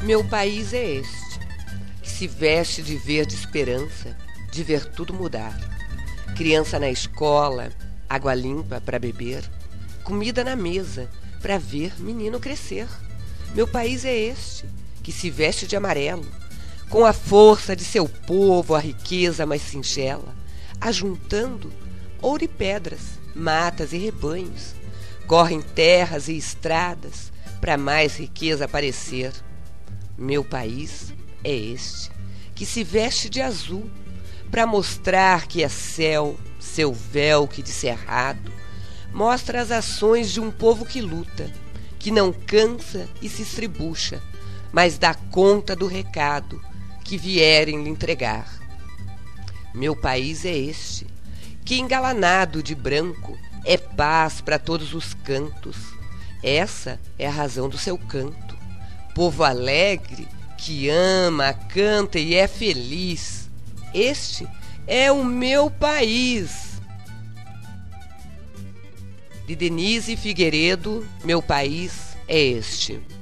Meu país é este, que se veste de verde esperança, de ver tudo mudar. Criança na escola, água limpa para beber, comida na mesa para ver menino crescer. Meu país é este, que se veste de amarelo, com a força de seu povo a riqueza mais singela, ajuntando ouro e pedras, matas e rebanhos. Correm terras e estradas para mais riqueza aparecer. Meu país é este, que se veste de azul, para mostrar que é céu, seu véu que de cerrado mostra as ações de um povo que luta, que não cansa e se estribucha, mas dá conta do recado que vierem lhe entregar. Meu país é este, que engalanado de branco é paz para todos os cantos. Essa é a razão do seu canto. Povo alegre que ama, canta e é feliz. Este é o meu país. De Denise Figueiredo, meu país é este.